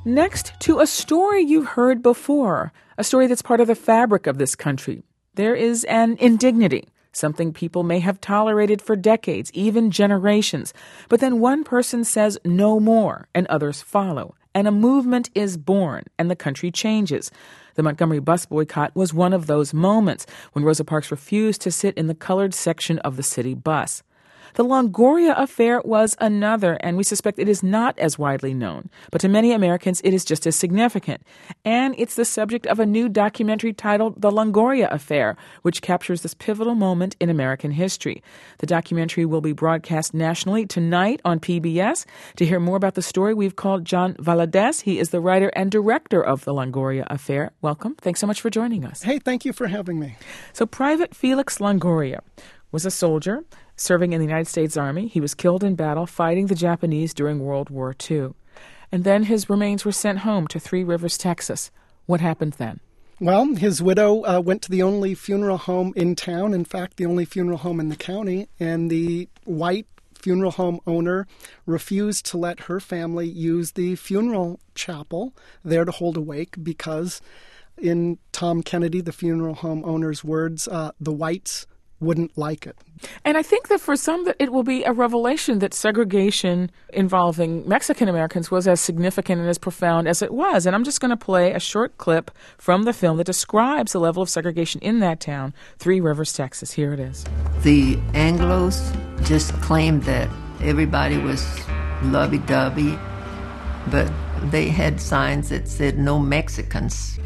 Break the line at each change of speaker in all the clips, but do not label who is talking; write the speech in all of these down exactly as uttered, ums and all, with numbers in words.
Next, to a story you've heard before, a story that's part of the fabric of this country. There is an indignity, something people may have tolerated for decades, even generations. But then one person says no more, and others follow. And a movement is born, and the country changes. The Montgomery bus boycott was one of those moments when Rosa Parks refused to sit in the colored section of the city bus. The Longoria affair was another, and we suspect it is not as widely known. But to many Americans, it is just as significant. And it's the subject of a new documentary titled The Longoria Affair, which captures this pivotal moment in American history. The documentary will be broadcast nationally tonight on P B S. To hear more about the story, we've called John Valadez. He is the writer and director of The Longoria Affair. Welcome. Thanks so much for joining us.
Hey, thank you for having me.
So Private Felix Longoria was a soldier serving in the United States Army. He was killed in battle fighting the Japanese during World War Two. And then his remains were sent home to Three Rivers, Texas. What happened then?
Well, his widow uh, went to the only funeral home in town, in fact, the only funeral home in the county, and the white funeral home owner refused to let her family use the funeral chapel there to hold a wake because, in Tom Kennedy, the funeral home owner's words, uh, the whites wouldn't like it.
And I think that for some that it will be a revelation that segregation involving Mexican Americans was as significant and as profound as it was. And I'm just going to play a short clip from the film that describes the level of segregation in that town, Three Rivers, Texas. Here it is.
The Anglos just claimed that everybody was lovey-dovey, but they had signs that said no Mexicans.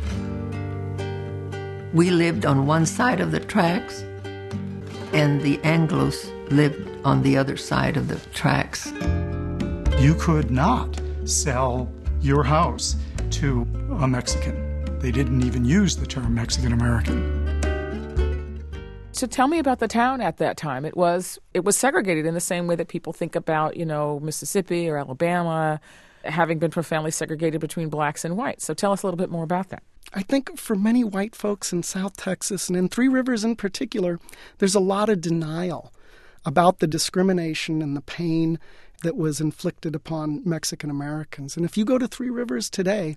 We lived on one side of the tracks, and the Anglos lived on the other side of the tracks.
You could not sell your house to a Mexican. They didn't even use the term Mexican-American.
So tell me about the town at that time. It was it was segregated in the same way that people think about, you know, Mississippi or Alabama having been profoundly segregated between blacks and whites. So tell us a little bit more about that.
I think for many white folks in South Texas, and in Three Rivers in particular, there's a lot of denial about the discrimination and the pain that was inflicted upon Mexican Americans. And if you go to Three Rivers today,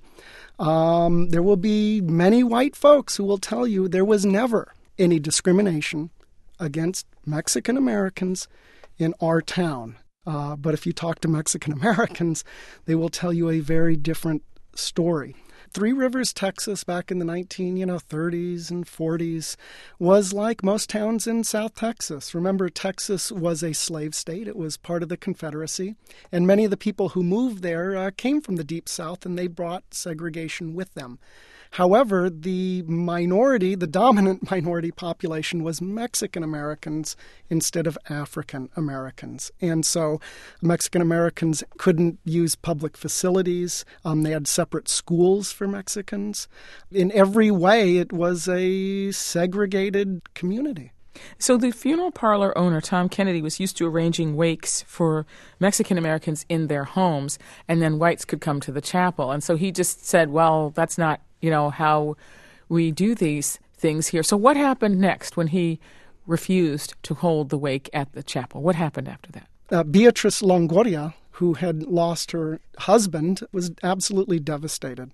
um, there will be many white folks who will tell you there was never any discrimination against Mexican Americans in our town. Uh, but if you talk to Mexican Americans, they will tell you a very different story. Three Rivers, Texas, back in the nineteen you know, thirties and forties, was like most towns in South Texas. Remember, Texas was a slave state. It was part of the Confederacy. And many of the people who moved there uh, came from the Deep South, and they brought segregation with them. However, the minority, the dominant minority population was Mexican Americans instead of African Americans. And so Mexican Americans couldn't use public facilities. Um, they had separate schools for Mexicans. In every way, it was a segregated community.
So the funeral parlor owner, Tom Kennedy, was used to arranging wakes for Mexican Americans in their homes, and then whites could come to the chapel. And so he just said, well, that's not, you know, how we do these things here. So what happened next when he refused to hold the wake at the chapel? What happened after that?
Uh, Beatrice Longoria, who had lost her husband, was absolutely devastated.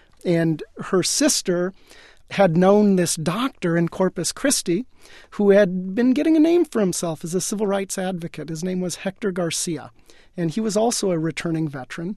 And her sister had known this doctor in Corpus Christi who had been getting a name for himself as a civil rights advocate. His name was Hector Garcia, and he was also a returning veteran.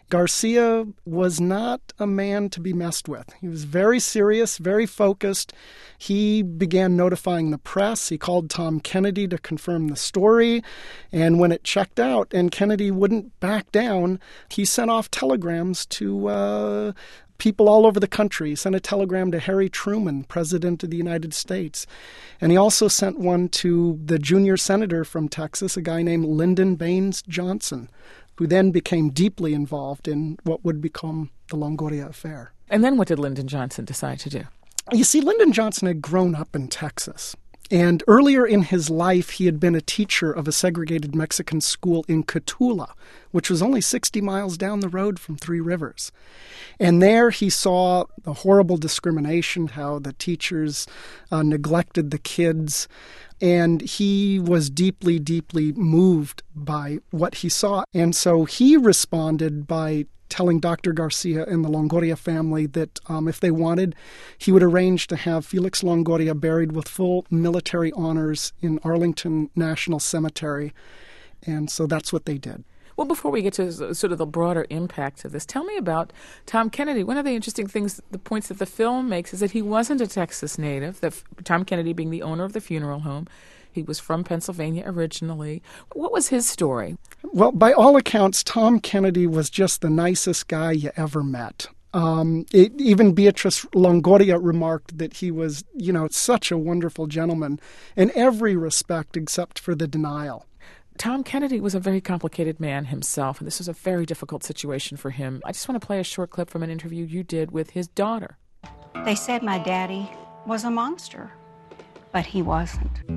Garcia was not a man to be messed with. He was very serious, very focused. He began notifying the press. He called Tom Kennedy to confirm the story, and when it checked out and Kennedy wouldn't back down, he sent off telegrams to uh, people all over the country. He sent a telegram to Harry Truman, President of the United States. And he also sent one to the junior senator from Texas, a guy named Lyndon Baines Johnson, who then became deeply involved in what would become the Longoria affair.
And then what did Lyndon Johnson decide to do?
You see, Lyndon Johnson had grown up in Texas. And earlier in his life, he had been a teacher of a segregated Mexican school in Cotulla, which was only sixty miles down the road from Three Rivers. And there he saw the horrible discrimination, how the teachers uh, neglected the kids. And he was deeply, deeply moved by what he saw. And so he responded by telling Doctor Garcia and the Longoria family that um, if they wanted, he would arrange to have Felix Longoria buried with full military honors in Arlington National Cemetery. And so that's what they did.
Well, before we get to sort of the broader impact of this, tell me about Tom Kennedy. One of the interesting things, the points that the film makes, is that he wasn't a Texas native, that Tom Kennedy being the owner of the funeral home. He was from Pennsylvania originally. What was his story?
Well, by all accounts, Tom Kennedy was just the nicest guy you ever met. Um, it, even Beatrice Longoria remarked that he was, you know, such a wonderful gentleman in every respect except for the denial.
Tom Kennedy was a very complicated man himself, and this was a very difficult situation for him. I just want to play a short clip from an interview you did with his daughter.
They said my daddy was a monster, but he wasn't.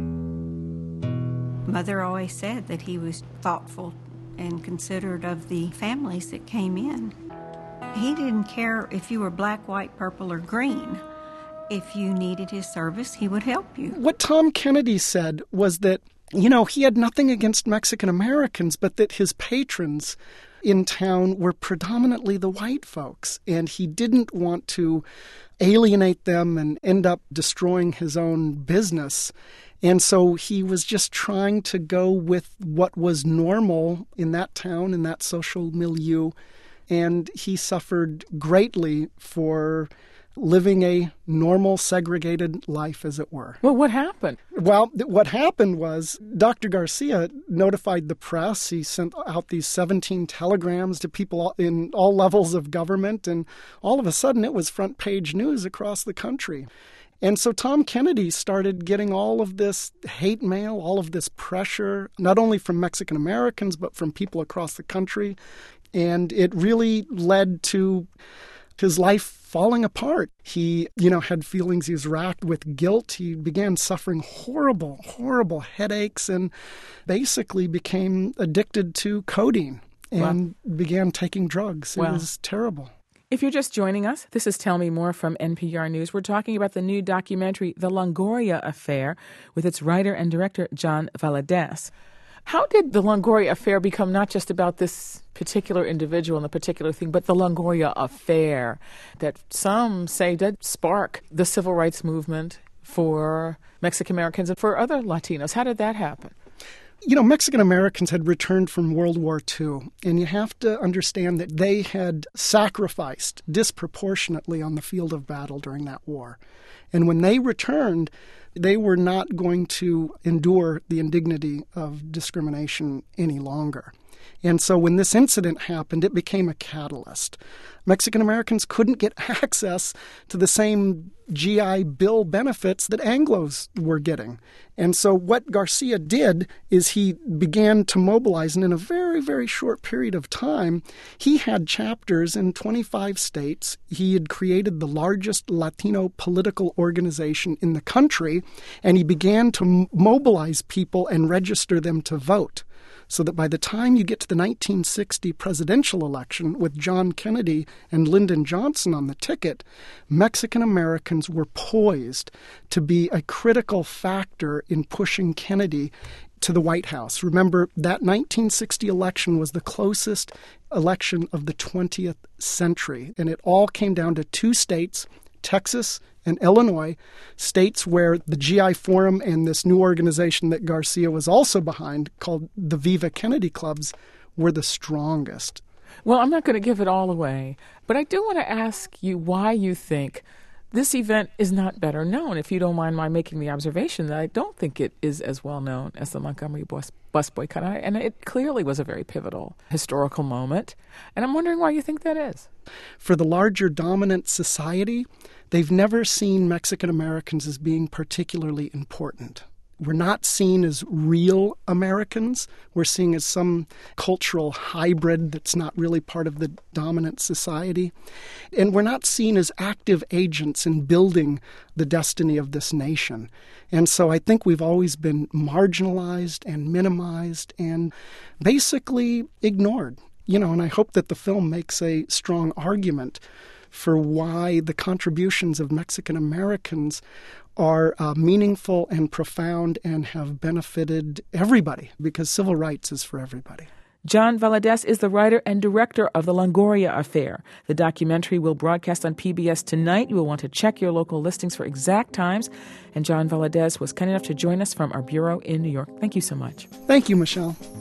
Mother always said that he was thoughtful and considerate of the families that came in. He didn't care if you were black, white, purple, or green. If you needed his service, he would help you.
What Tom Kennedy said was that, you know, he had nothing against Mexican Americans, but that his patrons in town were predominantly the white folks, and he didn't want to alienate them and end up destroying his own business. And so he was just trying to go with what was normal in that town, in that social milieu, and he suffered greatly for living a normal, segregated life, as it were.
Well, what happened?
Well, th- what happened was Doctor Garcia notified the press. He sent out these seventeen telegrams to people in all levels of government, and all of a sudden it was front page news across the country. And so Tom Kennedy started getting all of this hate mail, all of this pressure, not only from Mexican Americans, but from people across the country. And it really led to his life falling apart. He, you know, had feelings. He was racked with guilt. He began suffering horrible, horrible headaches and basically became addicted to codeine and wow. began taking drugs. It wow. was terrible.
If you're just joining us, this is Tell Me More from N P R News. We're talking about the new documentary, The Longoria Affair, with its writer and director, John Valadez. How did the Longoria Affair become not just about this particular individual and the particular thing, but the Longoria Affair that some say did spark the civil rights movement for Mexican Americans and for other Latinos? How did that happen?
You know, Mexican Americans had returned from World War Two, and you have to understand that they had sacrificed disproportionately on the field of battle during that war. And when they returned, they were not going to endure the indignity of discrimination any longer. And so when this incident happened, it became a catalyst. Mexican Americans couldn't get access to the same G I Bill benefits that Anglos were getting. And so what Garcia did is he began to mobilize, and in a very, very short period of time, he had chapters in twenty-five states. He had created the largest Latino political organization in the country, and he began to m- mobilize people and register them to vote. So that by the time you get to the nineteen sixty presidential election with John Kennedy and Lyndon Johnson on the ticket, Mexican Americans were poised to be a critical factor in pushing Kennedy to the White House. Remember, that nineteen sixty election was the closest election of the twentieth century, and it all came down to two states, Texas and Illinois, states where the G I Forum and this new organization that Garcia was also behind, called the Viva Kennedy Clubs, were the strongest.
Well, I'm not going to give it all away, but I do want to ask you why you think this event is not better known, if you don't mind my making the observation that I don't think it is as well known as the Montgomery bus, bus boycott. And it clearly was a very pivotal historical moment. And I'm wondering why you think that is.
For the larger dominant society, they've never seen Mexican Americans as being particularly important. We're not seen as real Americans. We're seen as some cultural hybrid that's not really part of the dominant society. And we're not seen as active agents in building the destiny of this nation. And so I think we've always been marginalized and minimized and basically ignored. You know, and I hope that the film makes a strong argument for why the contributions of Mexican Americans are uh, meaningful and profound and have benefited everybody, because civil rights is for everybody.
John Valadez is the writer and director of The Longoria Affair. The documentary will broadcast on P B S tonight. You will want to check your local listings for exact times. And John Valadez was kind enough to join us from our bureau in New York. Thank you so much.
Thank you, Michelle.